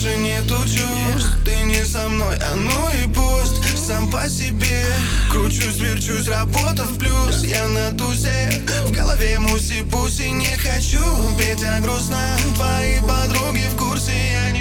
больше нету чувств. Ты не со мной, а ну и пусть. Сам по себе кручусь, верчусь, работа в плюс. Я на тузе, в голове муси-пуси. Не хочу петь, а грустно. Твои подруги в курсе, я